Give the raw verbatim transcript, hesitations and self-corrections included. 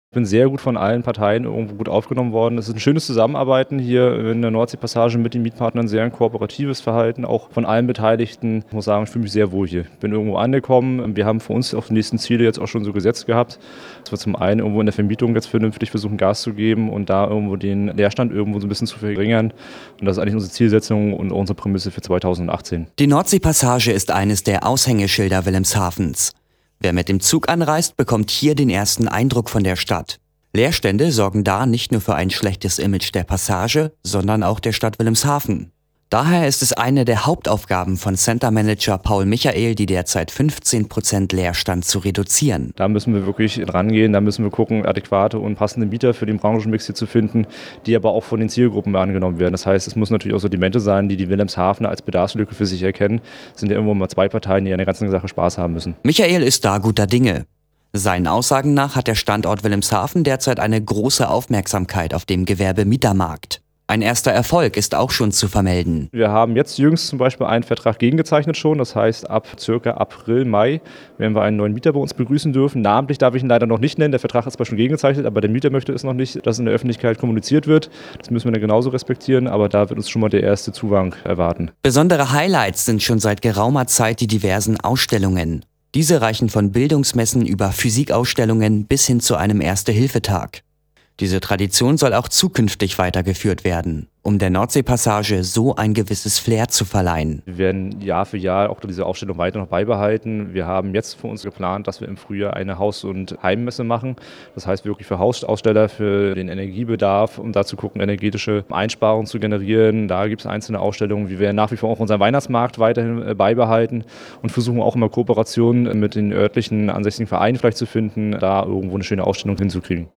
Ich bin sehr gut von allen Parteien irgendwo gut aufgenommen worden. Es ist ein schönes Zusammenarbeiten hier in der Nordseepassage mit den Mietpartnern, sehr ein kooperatives Verhalten, auch von allen Beteiligten. Ich muss sagen, ich fühle mich sehr wohl hier. Ich bin irgendwo angekommen. Wir haben für uns auf die nächsten Ziele jetzt auch schon so gesetzt gehabt, dass wir zum einen irgendwo in der Vermietung jetzt vernünftig versuchen, Gas zu geben und da irgendwo den Leerstand irgendwo so ein bisschen zu verringern. Und das ist eigentlich unsere Zielsetzung und unsere Prämisse für zweitausendachtzehn. Die Nordseepassage ist eines der Aushängeschilder Wilhelmshavens. Wer mit dem Zug anreist, bekommt hier den ersten Eindruck von der Stadt. Leerstände sorgen da nicht nur für ein schlechtes Image der Passage, sondern auch der Stadt Wilhelmshaven. Daher ist es eine der Hauptaufgaben von Center-Manager Paul Michael, die derzeit fünfzehn Prozent Leerstand zu reduzieren. Da müssen wir wirklich rangehen, da müssen wir gucken, adäquate und passende Mieter für den Branchenmix hier zu finden, die aber auch von den Zielgruppen angenommen werden. Das heißt, es muss natürlich auch Sortimente sein, die die Wilhelmshavener als Bedarfslücke für sich erkennen. Es sind ja irgendwo mal zwei Parteien, die an der ganzen Sache Spaß haben müssen. Michael ist da guter Dinge. Seinen Aussagen nach hat der Standort Wilhelmshaven derzeit eine große Aufmerksamkeit auf dem Gewerbemietermarkt. Ein erster Erfolg ist auch schon zu vermelden. Wir haben jetzt jüngst zum Beispiel einen Vertrag gegengezeichnet schon. Das heißt, ab circa April, Mai werden wir einen neuen Mieter bei uns begrüßen dürfen. Namentlich darf ich ihn leider noch nicht nennen. Der Vertrag ist zwar schon gegengezeichnet, aber der Mieter möchte es noch nicht, dass in der Öffentlichkeit kommuniziert wird. Das müssen wir dann genauso respektieren, aber da wird uns schon mal der erste Zuwachs erwarten. Besondere Highlights sind schon seit geraumer Zeit die diversen Ausstellungen. Diese reichen von Bildungsmessen über Physikausstellungen bis hin zu einem Erste-Hilfe-Tag. Diese Tradition soll auch zukünftig weitergeführt werden, um der Nordseepassage so ein gewisses Flair zu verleihen. Wir werden Jahr für Jahr auch diese Aufstellung weiter noch beibehalten. Wir haben jetzt für uns geplant, dass wir im Frühjahr eine Haus- und Heimmesse machen. Das heißt wirklich für Hausaussteller, für den Energiebedarf, um da zu gucken, energetische Einsparungen zu generieren. Da gibt es einzelne Ausstellungen. Wir werden nach wie vor auch unseren Weihnachtsmarkt weiterhin beibehalten und versuchen auch immer Kooperationen mit den örtlichen ansässigen Vereinen vielleicht zu finden, da irgendwo eine schöne Ausstellung hinzukriegen.